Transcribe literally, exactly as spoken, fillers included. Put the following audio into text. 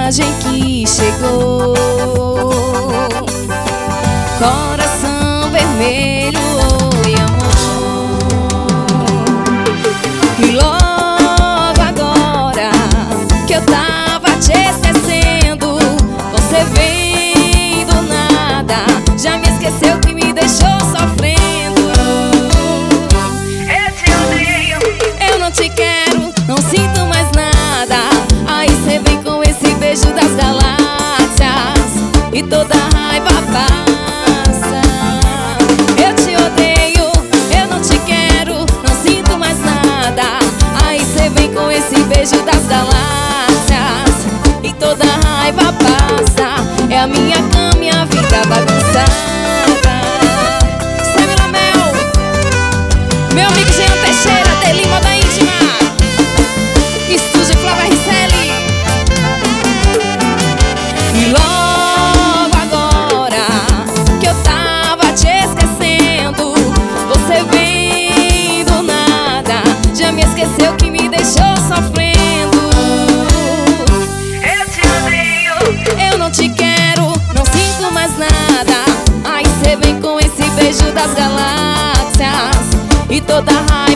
mensagem que chegou. Coração vermelho, oi amor. E logo agora que eu tava te esquecendo, você vem do nada, já me esqueceu que me deixou sofrendo. Eu te odeio, eu não te quero, não sinto mais nada. Aí cê vem com esse beijo das galáxias e toda a raiva passa. Eu te odeio, eu não te quero, não sinto mais nada. Aí cê vem com esse beijo das galáxias e toda a raiva passa. É a minha cama, minha vida bagunçada. Samila Mel, meu amigo Jean Teixeira, de Lima da Íntima, Estúdio Flávia Ricelli. E logo agora que eu tava te esquecendo, você vem do nada, já me esqueceu que me deixou sofrendo. eu te odeio, Eu não te quero, não sinto mais nada. Aí cê vem com esse beijo das galáxias e toda a raiva